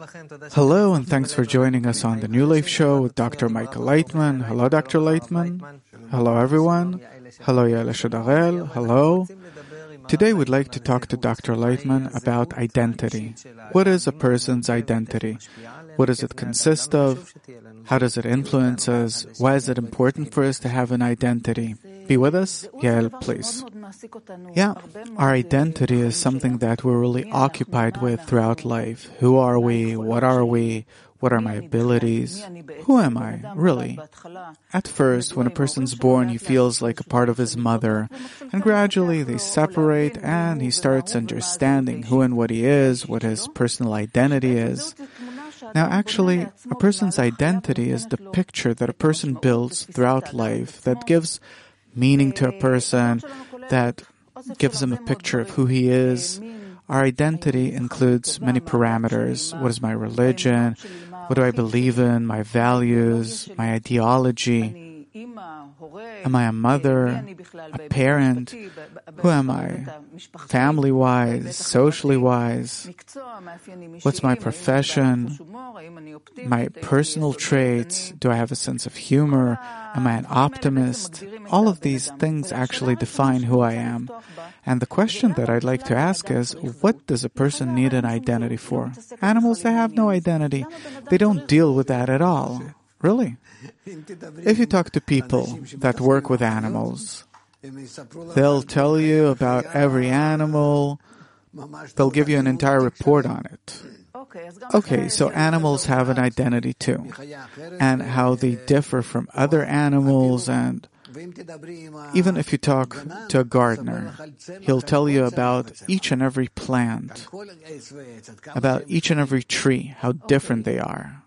Hello, and thanks for joining us on the New Life Show with Dr. Michael Leitman. Hello, Dr. Leitman. Hello, everyone. Hello, Yael Shadarel. Hello. Today we'd like to talk to Dr. Leitman about identity. What is a person's identity? What does it consist of? How does it influence us? Why is it important for us to have an identity? Be with us? Yael, please. Yeah, our identity is something that we're really occupied with throughout life. Who are we? What are we? What are my abilities? Who am I, really? At first, when a person's born, he feels like a part of his mother, and gradually they separate and he starts understanding who and what he is, what his personal identity is. Now, actually, a person's identity is the picture that a person builds throughout life that gives meaning to a person, that gives him a picture of who he is. Our identity includes many parameters. What is my religion? What do I believe in? My values, my ideology. Am I a mother, a parent? Who am I? Family-wise, socially-wise? What's my profession? My personal traits? Do I have a sense of humor? Am I an optimist? All of these things actually define who I am. And the question that I'd like to ask is, what does a person need an identity for? Animals, they have no identity. They don't deal with that at all. Really? If you talk to people that work with animals, they'll tell you about every animal. They'll give you an entire report on it. Okay, so animals have an identity too, and how they differ from other animals. And even if you talk to a gardener, he'll tell you about each and every plant, about each and every tree, how different they are.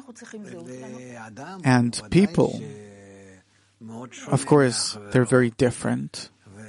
And people, of course, they're very different,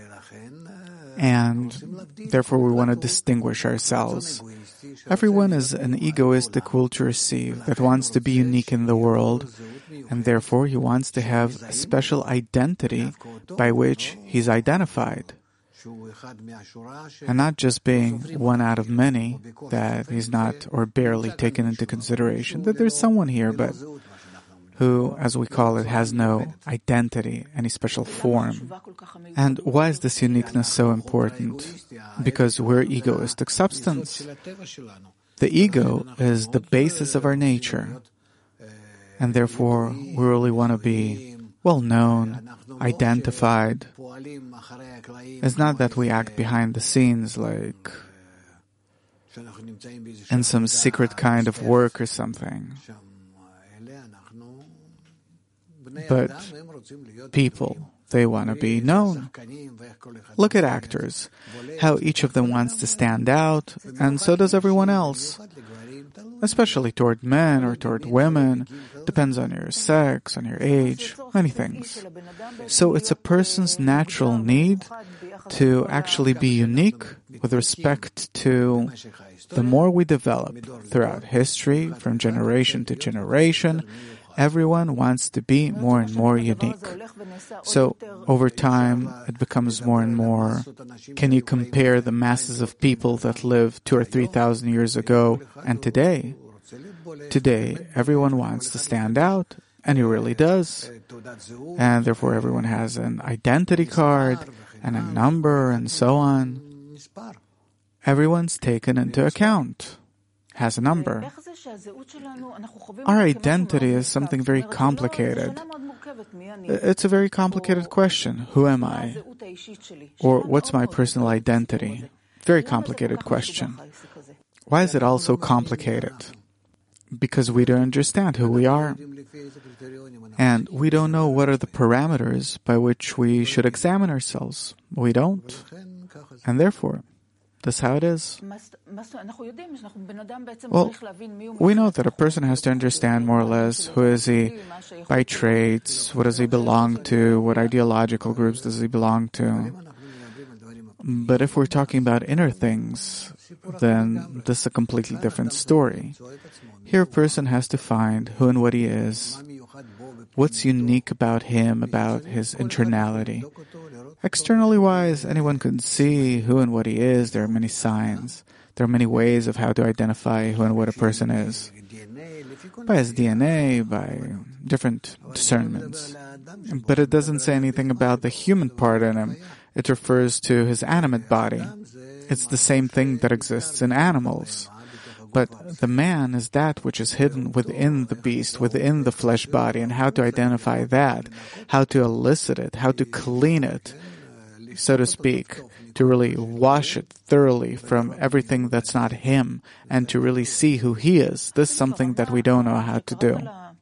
and therefore we want to distinguish ourselves. Everyone is an egoistic will to receive that wants to be unique in the world, and therefore he wants to have a special identity by which he's identified. And not just being one out of many, that he's not or barely taken into consideration, that there's someone here, but who, as we call it, has no identity, any special form. And why is this uniqueness so important? Because we're egoistic substance. The ego is the basis of our nature. And therefore, we really want to be well-known, identified. It's not that we act behind the scenes like in some secret kind of work or something. But people, they want to be known. Look at actors, how each of them wants to stand out, and so does everyone else. Especially toward men or toward women, depends on your sex, on your age, many things. So it's a person's natural need to actually be unique with respect to the more we develop throughout history, from generation to generation. Everyone wants to be more and more unique. So, over time, it becomes more and more. Can you compare the masses of people that lived 2,000 or 3,000 years ago and today? Today, everyone wants to stand out, and he really does. And therefore, everyone has an identity card and a number and so on. Everyone's taken into account, has a number. Our identity is something very complicated. It's a very complicated question. Who am I? Or what's my personal identity? Very complicated question. Why is it all so complicated? Because we don't understand who we are. And we don't know what are the parameters by which we should examine ourselves. We don't. And therefore, that's how it is. Well, we know that a person has to understand more or less who is he by traits, what does he belong to, what ideological groups does he belong to. But if we're talking about inner things, then this is a completely different story. Here a person has to find who and what he is, what's unique about him, about his internality. Externally wise, anyone can see who and what he is. There are many signs. There are many ways of how to identify who and what a person is. By his DNA, by different discernments. But it doesn't say anything about the human part in him. It refers to his animate body. It's the same thing that exists in animals. But the man is that which is hidden within the beast, within the flesh body, and how to identify that, how to elicit it, how to clean it, so to speak, to really wash it thoroughly from everything that's not him, and to really see who he is. This is something that we don't know how to do.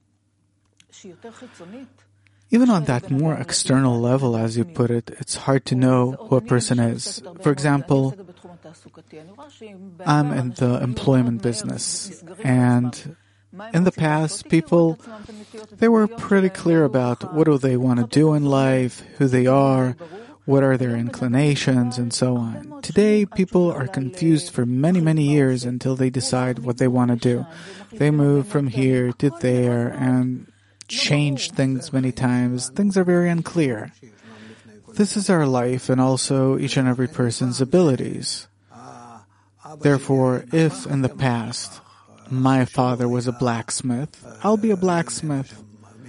Even on that more external level, as you put it, it's hard to know who a person is. For example, I'm in the employment business, and in the past, people, they were pretty clear about what do they want to do in life, who they are, what are their inclinations, and so on. Today, people are confused for many, many years until they decide what they want to do. They move from here to there and change things many times. Things are very unclear. This is our life and also each and every person's abilities. Therefore, if in the past my father was a blacksmith, I'll be a blacksmith.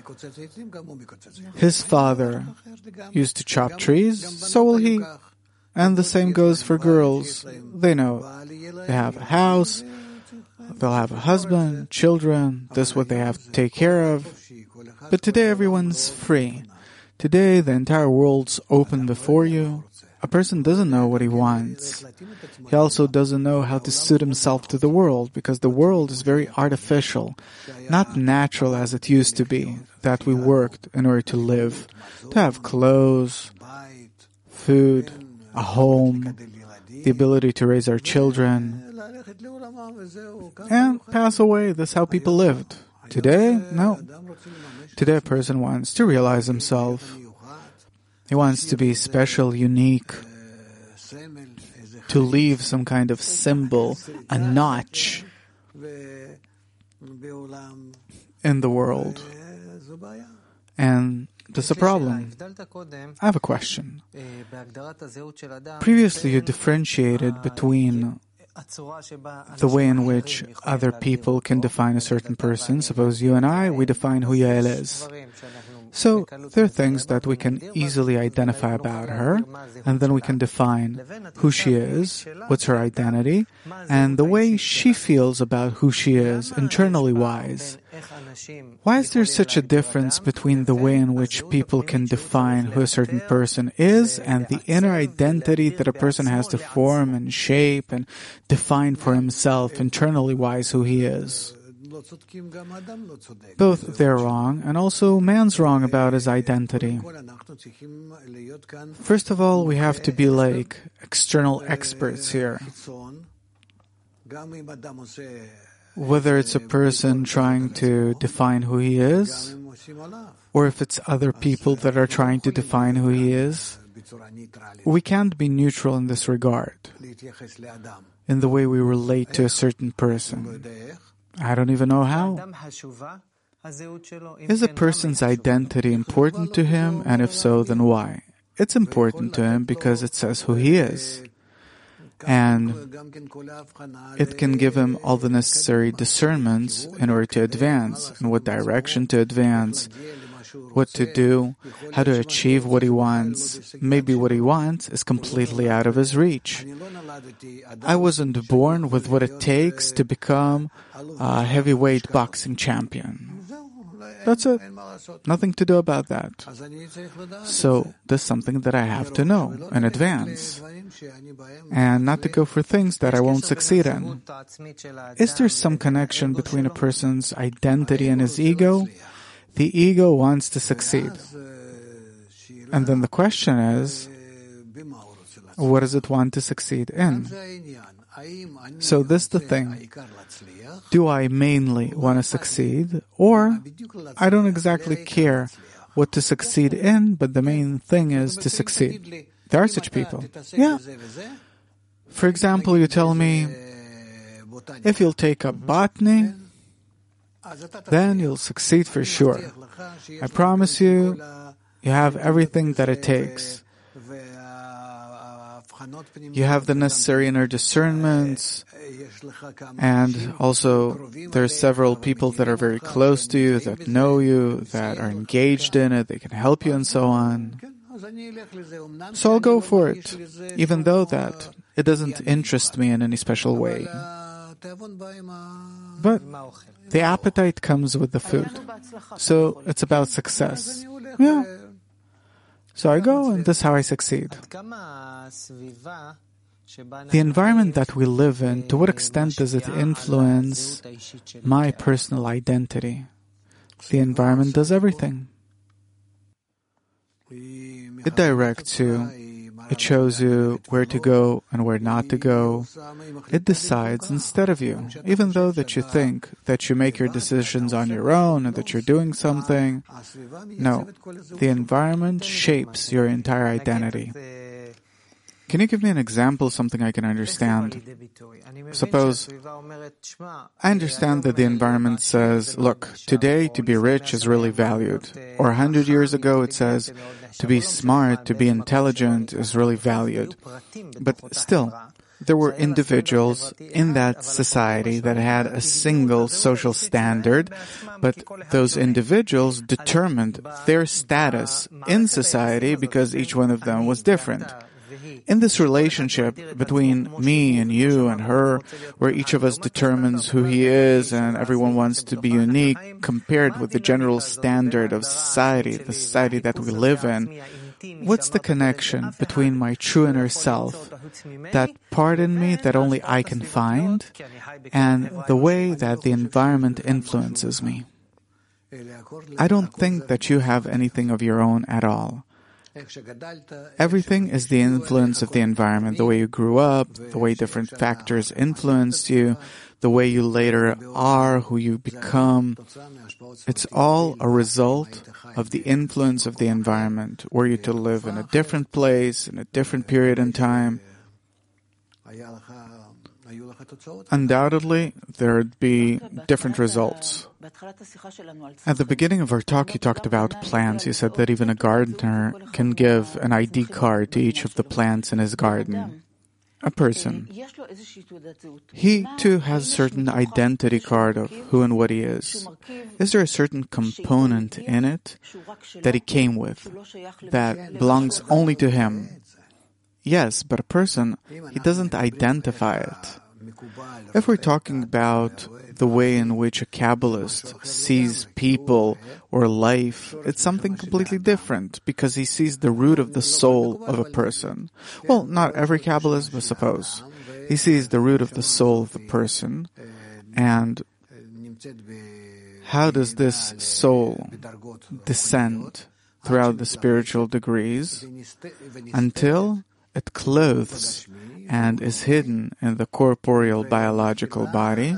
His father used to chop trees, so will he. And the same goes for girls. They know they have a house, they'll have a husband, children, this is what they have to take care of. But today everyone's free. Today the entire world's open before you. A person doesn't know what he wants. He also doesn't know how to suit himself to the world, because the world is very artificial, not natural as it used to be, that we worked in order to live, to have clothes, food, a home, the ability to raise our children, and pass away. That's how people lived. Today, no. Today a person wants to realize himself. He wants to be special, unique, to leave some kind of symbol, a notch in the world. And this is a problem. I have a question. Previously you differentiated between the way in which other people can define a certain person. Suppose you and I, we define who Yael is. So there are things that we can easily identify about her, and then we can define who she is, what's her identity, and the way she feels about who she is, internally wise. Why is there such a difference between the way in which people can define who a certain person is and the inner identity that a person has to form and shape and define for himself, internally wise, who he is? Both they're wrong, and also man's wrong about his identity. First of all, we have to be like external experts here. Whether it's a person trying to define who he is, or if it's other people that are trying to define who he is, we can't be neutral in this regard, in the way we relate to a certain person. I don't even know how. Is a person's identity important to him? And if so, then why? It's important to him because it says who he is. And it can give him all the necessary discernments in order to advance, in what direction to advance, what to do, how to achieve what he wants. Maybe what he wants is completely out of his reach. I wasn't born with what it takes to become a heavyweight boxing champion. That's it. Nothing to do about that. So there's something that I have to know in advance, and not to go for things that I won't succeed in. Is there some connection between a person's identity and his ego? The ego wants to succeed. And then the question is, what does it want to succeed in? So this is the thing. Do I mainly want to succeed, or I don't exactly care what to succeed in, but the main thing is to succeed? There are such people. Yeah. For example, you tell me, if you'll take up botany, then you'll succeed for sure. I promise you, you have everything that it takes. You have the necessary inner discernments, and also there are several people that are very close to you, that know you, that are engaged in it, they can help you and so on. So I'll go for it, even though that it doesn't interest me in any special way. But the appetite comes with the food. So it's about success. Yeah. So I go, and this is how I succeed. The environment that we live in, to what extent does it influence my personal identity? The environment does everything. It directs you. It shows you where to go and where not to go. It decides instead of you, even though that you think that you make your decisions on your own and that you're doing something. No, the environment shapes your entire identity. Can you give me an example, something I can understand? Suppose I understand that the environment says, look, today to be rich is really valued. Or 100 years ago it says, to be smart, to be intelligent is really valued. But still, there were individuals in that society that had a single social standard, but those individuals determined their status in society because each one of them was different. In this relationship between me and you and her, where each of us determines who he is and everyone wants to be unique compared with the general standard of society, the society that we live in, what's the connection between my true inner self, that part in me that only I can find, and the way that the environment influences me? I don't think that you have anything of your own at all. Everything is the influence of the environment, the way you grew up, the way different factors influenced you, the way you later are, who you become. It's all a result of the influence of the environment. Were you to live in a different place, in a different period in time, undoubtedly there would be different results. At the beginning of our talk, you talked about plants. You said that even a gardener can give an ID card to each of the plants in his garden. A person, he too has a certain identity card of who and what he is. Is there a certain component in it that he came with, that belongs only to him? Yes, but a person, he doesn't identify it. If we're talking about the way in which a Kabbalist sees people or life, it's something completely different, because he sees the root of the soul of a person. Well, not every Kabbalist, but suppose. He sees the root of the soul of the person, and how does this soul descend throughout the spiritual degrees until it clothes and is hidden in the corporeal biological body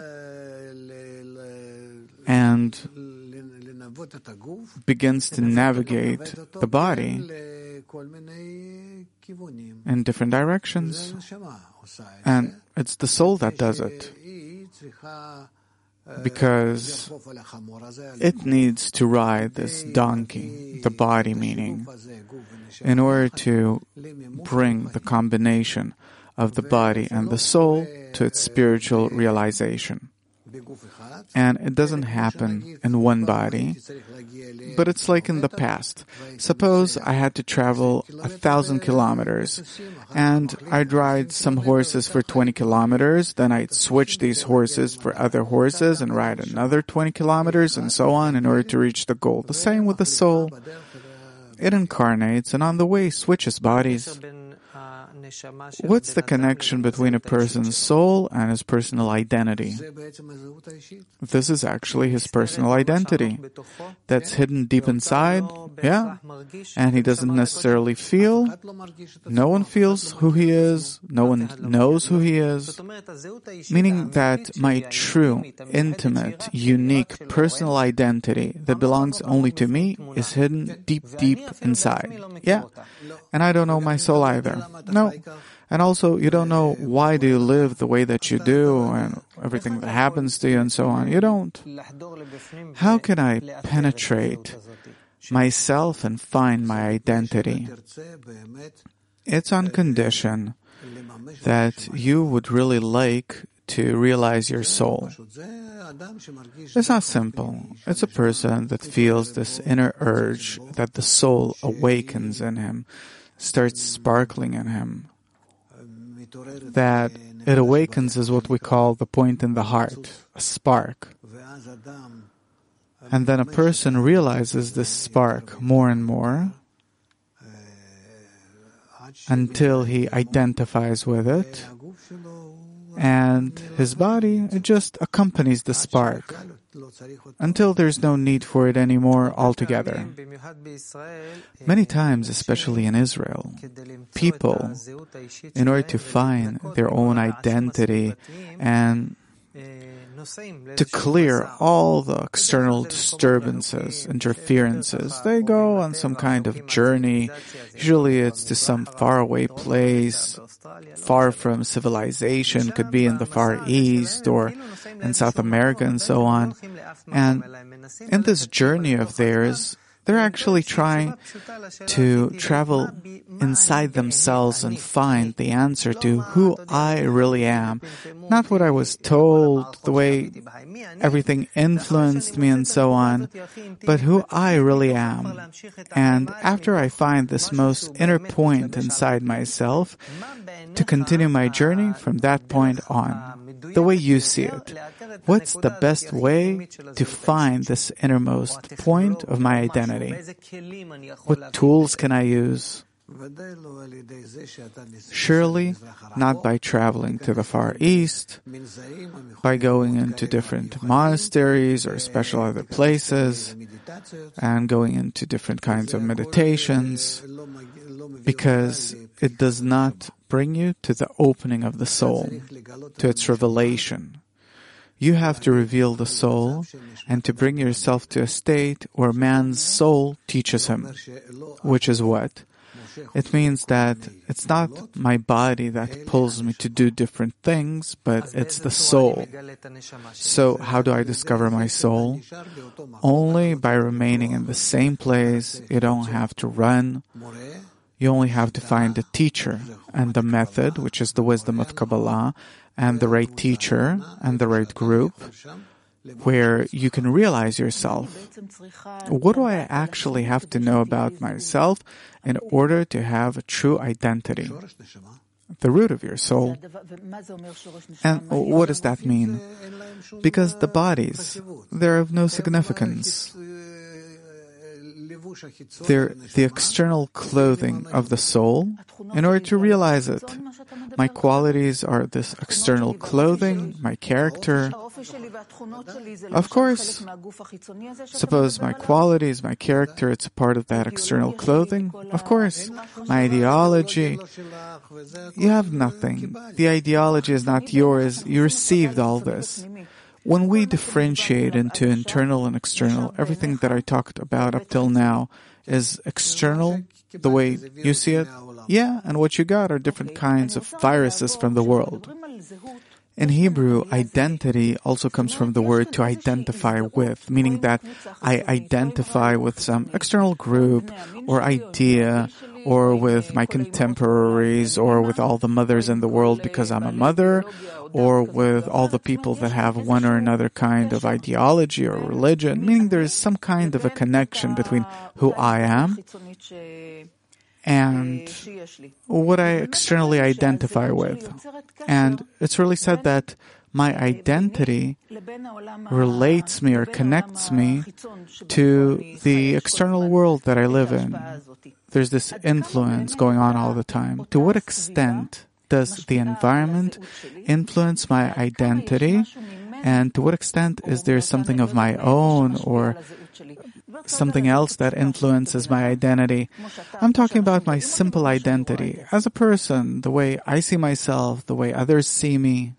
and begins to navigate the body in different directions. And it's the soul that does it, because it needs to ride this donkey, the body meaning, in order to bring the combination of the body and the soul to its spiritual realization. And it doesn't happen in one body, but it's like in the past. Suppose I had to travel 1,000 kilometers, and I'd ride some horses for 20 kilometers, then I'd switch these horses for other horses and ride another 20 kilometers, and so on, in order to reach the goal. The same with the soul. It incarnates, and on the way switches bodies. What's the connection between a person's soul and his personal identity? This is actually his personal identity. That's hidden deep inside, yeah, and he doesn't necessarily feel. No one feels who he is. No one knows who he is. Meaning that my true, intimate, unique, personal identity that belongs only to me is hidden deep, deep inside. Yeah, and I don't know my soul either. No. And also, you don't know why do you live the way that you do and everything that happens to you and so on. You don't. How can I penetrate myself and find my identity? It's on condition that you would really like to realize your soul. It's not simple. It's a person that feels this inner urge that the soul awakens in him, starts sparkling in him. That it awakens is what we call the point in the heart, a spark. And then a person realizes this spark more and more until he identifies with it, and his body just accompanies the spark until there's no need for it anymore altogether. Many times, especially in Israel, people, in order to find their own identity and to clear all the external disturbances, interferences, they go on some kind of journey. Usually it's to some faraway place, far from civilization, could be in the Far East or in South America and so on. And in this journey of theirs, they're actually trying to travel inside themselves and find the answer to who I really am. Not what I was told, the way everything influenced me and so on, but who I really am. And after I find this most inner point inside myself, to continue my journey from that point on. The way you see it. What's the best way to find this innermost point of my identity? What tools can I use? Surely not by traveling to the Far East, by going into different monasteries or special other places, and going into different kinds of meditations, because it does not bring you to the opening of the soul, to its revelation. You have to reveal the soul and to bring yourself to a state where man's soul teaches him. Which is what? It means that it's not my body that pulls me to do different things, but it's the soul. So how do I discover my soul? Only by remaining in the same place. You don't have to run. You only have to find the teacher and the method, which is the wisdom of Kabbalah, and the right teacher and the right group, where you can realize yourself. What do I actually have to know about myself in order to have a true identity? The root of your soul. And what does that mean? Because the bodies, they're of no significance. They're the external clothing of the soul in order to realize it. My qualities are this external clothing, my character. Of course, suppose my qualities, my character, it's a part of that external clothing. Of course, my ideology, you have nothing. The ideology is not yours. You received all this. When we differentiate into internal and external, everything that I talked about up till now is external, the way you see it. Yeah, and what you got are different kinds of viruses from the world. In Hebrew, identity also comes from the word to identify with, meaning that I identify with some external group or idea, or with my contemporaries, or with all the mothers in the world because I'm a mother, or with all the people that have one or another kind of ideology or religion, meaning there is some kind of a connection between who I am and what I externally identify with. And it's really said that my identity relates me or connects me to the external world that I live in. There's this influence going on all the time. To what extent does the environment influence my identity? And to what extent is there something of my own or something else that influences my identity? I'm talking about my simple identity as a person, the way I see myself, the way others see me.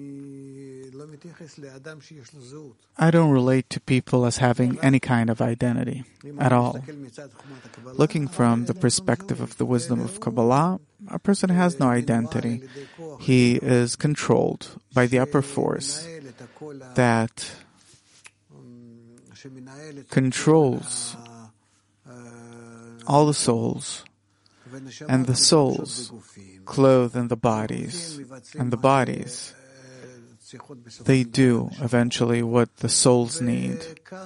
I don't relate to people as having any kind of identity at all. Looking from the perspective of the wisdom of Kabbalah, a person has no identity. He is controlled by the upper force that controls all the souls and the souls clothed in the bodies, and the bodies, they do eventually what the souls need.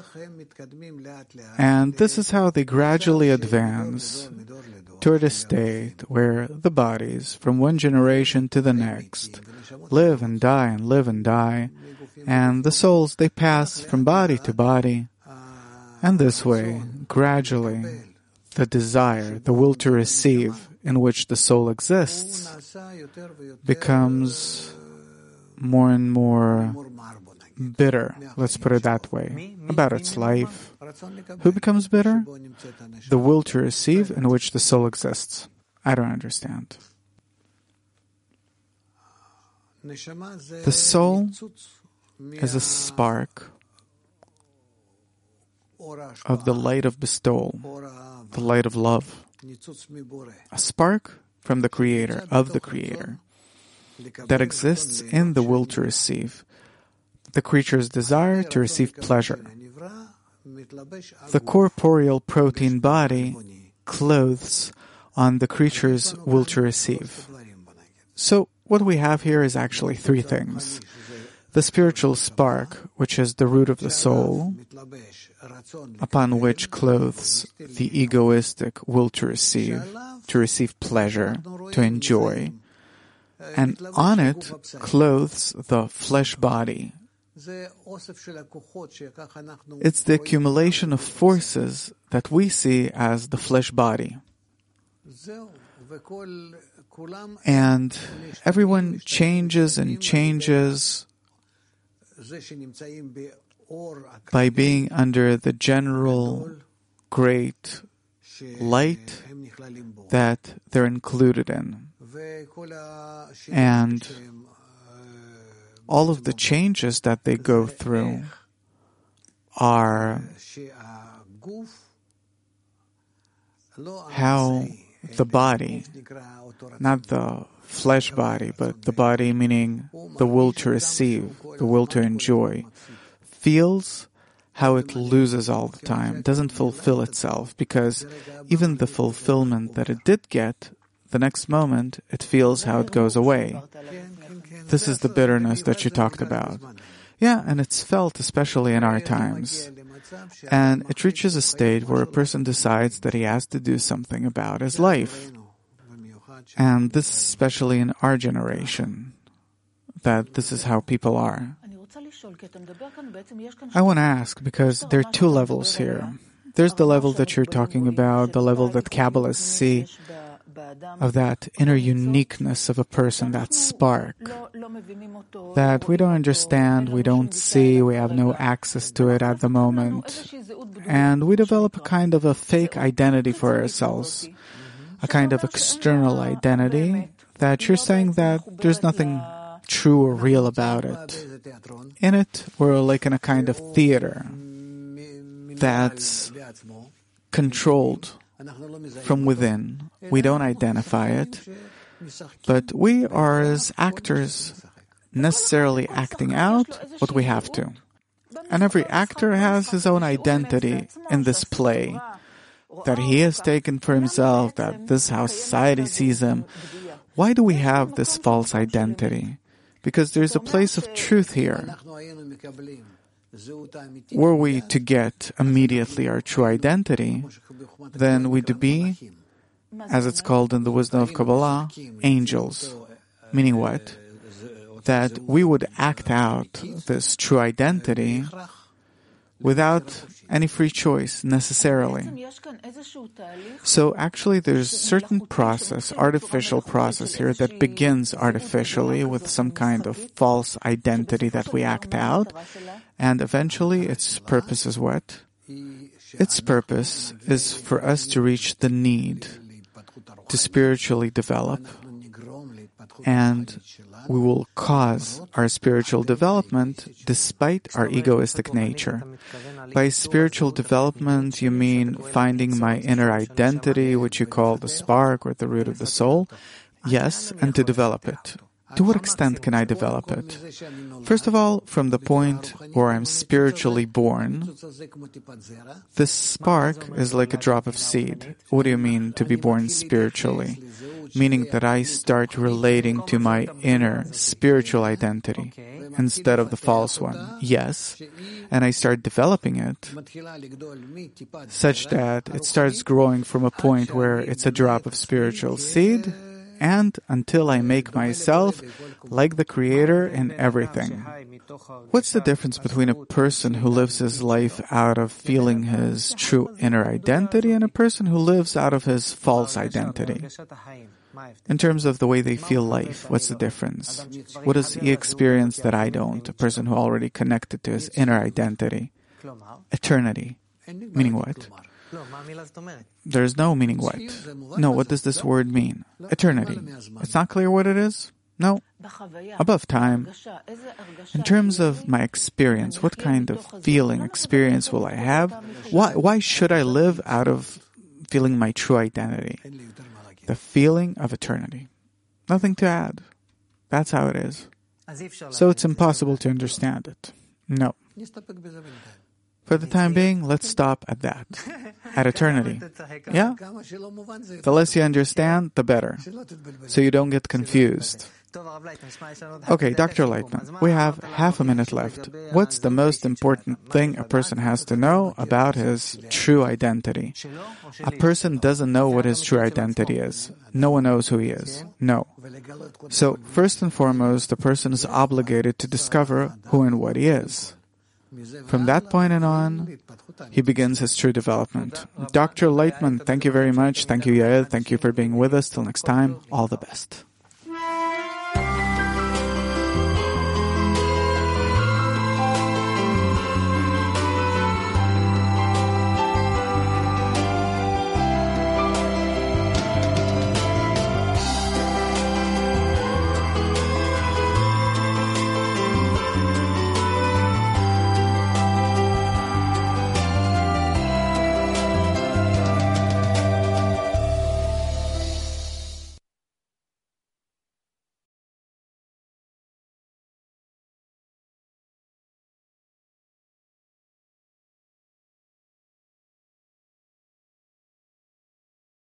And this is how they gradually advance toward a state where the bodies, from one generation to the next, live and die and live and die, and the souls, they pass from body to body. And this way, gradually, the desire, the will to receive in which the soul exists, becomes more and more bitter, let's put it that way, about its life. Who becomes bitter? The will to receive in which the soul exists. I don't understand. The soul is a spark of the light of bestowal, the light of love. A spark from the Creator, of the Creator, that exists in the will to receive. The creature's desire to receive pleasure. The corporeal protein body clothes on the creature's will to receive. So what we have here is actually three things. The spiritual spark, which is the root of the soul, upon which clothes the egoistic will to receive pleasure, to enjoy, and on it clothes the flesh body. It's the accumulation of forces that we see as the flesh body. And everyone changes and changes by being under the general great light that they're included in. And all of the changes that they go through are how the body, not the flesh body, but the body meaning the will to receive, the will to enjoy, feels how it loses all the time. It doesn't fulfill itself, because even the fulfillment that it did get, the next moment it feels how it goes away. This is the bitterness that you talked about. Yeah, and it's felt especially in our times. And it reaches a state where a person decides that he has to do something about his life. And this especially in our generation, that this is how people are. I want to ask, because there are two levels here. There's the level that you're talking about, the level that Kabbalists see of that inner uniqueness of a person, that spark, that we don't understand, we don't see, we have no access to it at the moment. And we develop a kind of a fake identity for ourselves, a kind of external identity that you're saying that there's nothing true or real about it. In it, we're like in a kind of theater that's controlled from within. We don't identify it, but we are as actors necessarily acting out what we have to. And every actor has his own identity in this play that he has taken for himself, that this is how society sees him. Why do we have this false identity? Because there's a place of truth here. Were we to get immediately our true identity, then we'd be, as it's called in the wisdom of Kabbalah, angels. Meaning what? That we would act out this true identity without any free choice, necessarily. So actually there's certain process, artificial process here that begins artificially with some kind of false identity that we act out, and eventually its purpose is what? Its purpose is for us to reach the need to spiritually develop, and we will cause our spiritual development despite our egoistic nature. By spiritual development, you mean finding my inner identity, which you call the spark or the root of the soul? Yes, and to develop it. To what extent can I develop it? First of all, from the point where I'm spiritually born, this spark is like a drop of seed. What do you mean to be born spiritually? Meaning that I start relating to my inner spiritual identity instead of the false one. Yes, and I start developing it such that it starts growing from a point where it's a drop of spiritual seed, and until I make myself like the Creator in everything. What's the difference between a person who lives his life out of feeling his true inner identity and a person who lives out of his false identity? In terms of the way they feel life, what's the difference? What does he experience that I don't? A person who already connected to his inner identity. Eternity. Meaning what? There is no meaning what. No, what does this word mean? Eternity. It's not clear what it is? No. Above time. In terms of my experience, what kind of feeling, experience will I have? Why should I live out of feeling my true identity? The feeling of eternity. Nothing to add. That's how it is. So it's impossible to understand it. No. For the time being, let's stop at that. At eternity. Yeah? The less you understand, the better. So you don't get confused. Okay, Dr. Lightman, we have half a minute left. What's the most important thing a person has to know about his true identity? A person doesn't know what his true identity is. No one knows who he is. No. So, first and foremost, the person is obligated to discover who and what he is. From that point on, he begins his true development. Dr. Lightman, thank you very much. Thank you, Yael. Thank you for being with us. Till next time, all the best.